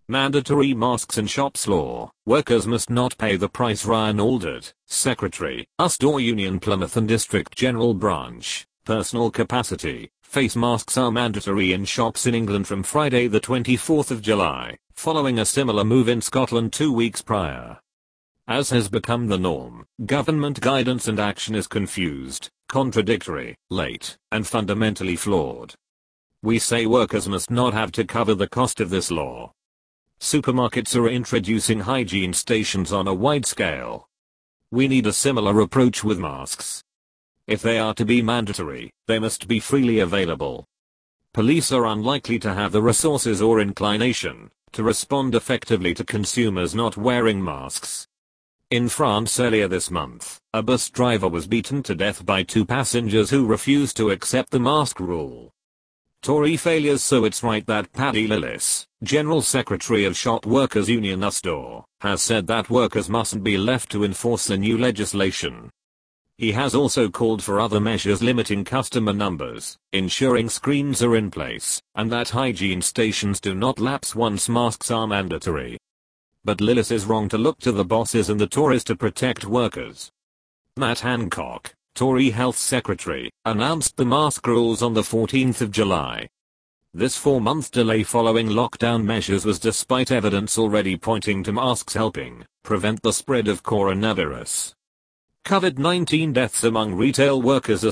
Mandatory masks in shops law. Workers must not pay the price. Ryan Aldert, Secretary, Usdaw Union Plymouth and District General Branch. Personal capacity. Face masks are mandatory in shops in England from Friday the 24th of July, following a similar move in Scotland 2 weeks prior. As has become the norm, government guidance and action is confused, contradictory, late, and fundamentally flawed. We say workers must not have to cover the cost of this law. Supermarkets are introducing hygiene stations on a wide scale. We need a similar approach with masks. If they are to be mandatory, they must be freely available. Police are unlikely to have the resources or inclination to respond effectively to consumers not wearing masks. In France earlier this month, a bus driver was beaten to death by 2 passengers who refused to accept the mask rule. Tory failures. So it's right that Paddy Lillis, General Secretary of Shop Workers Union Usdaw, has said that workers mustn't be left to enforce the new legislation. He has also called for other measures limiting customer numbers, ensuring screens are in place, and that hygiene stations do not lapse once masks are mandatory. But Lillis is wrong to look to the bosses and the Tories to protect workers. Matt Hancock, Tory Health Secretary, announced the mask rules on the 14th of July. This 4-month delay following lockdown measures was despite evidence already pointing to masks helping prevent the spread of coronavirus. COVID-19 deaths among retail workers are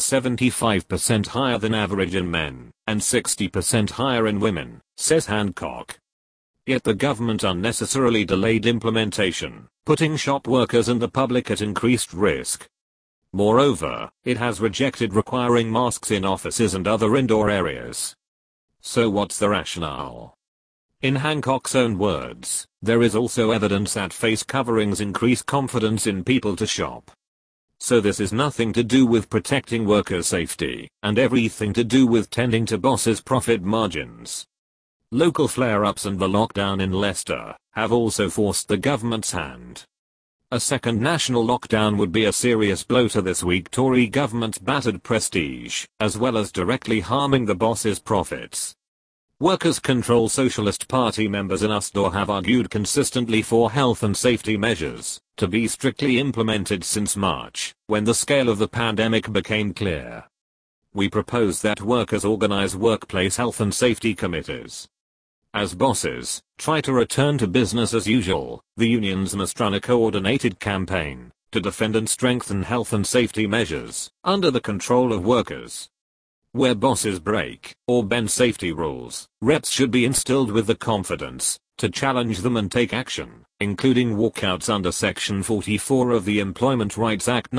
75% higher than average in men, and 60% higher in women, says Hancock. Yet the government unnecessarily delayed implementation, putting shop workers and the public at increased risk. Moreover, it has rejected requiring masks in offices and other indoor areas. So what's the rationale? In Hancock's own words, there is also evidence that face coverings increase confidence in people to shop. So this is nothing to do with protecting worker safety, and everything to do with tending to bosses' profit margins. Local flare-ups and the lockdown in Leicester have also forced the government's hand. A second national lockdown would be a serious blow to this weak Tory government's battered prestige, as well as directly harming the bosses' profits. Workers' Control Socialist Party members in Usdaw have argued consistently for health and safety measures to be strictly implemented since March, when the scale of the pandemic became clear. We propose that workers organize workplace health and safety committees. As bosses try to return to business as usual, the unions must run a coordinated campaign to defend and strengthen health and safety measures under the control of workers. Where bosses break or bend safety rules, reps should be instilled with the confidence to challenge them and take action, including walkouts under Section 44 of the Employment Rights Act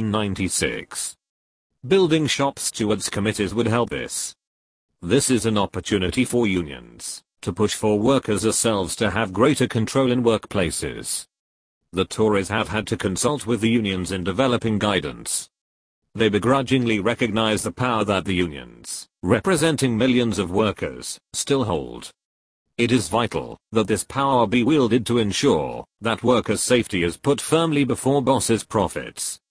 1996. Building shop stewards committees would help this. This is an opportunity for unions to push for workers ourselves to have greater control in workplaces. The Tories have had to consult with the unions in developing guidance. They begrudgingly recognize the power that the unions, representing millions of workers, still hold. It is vital that this power be wielded to ensure that workers' safety is put firmly before bosses' profits.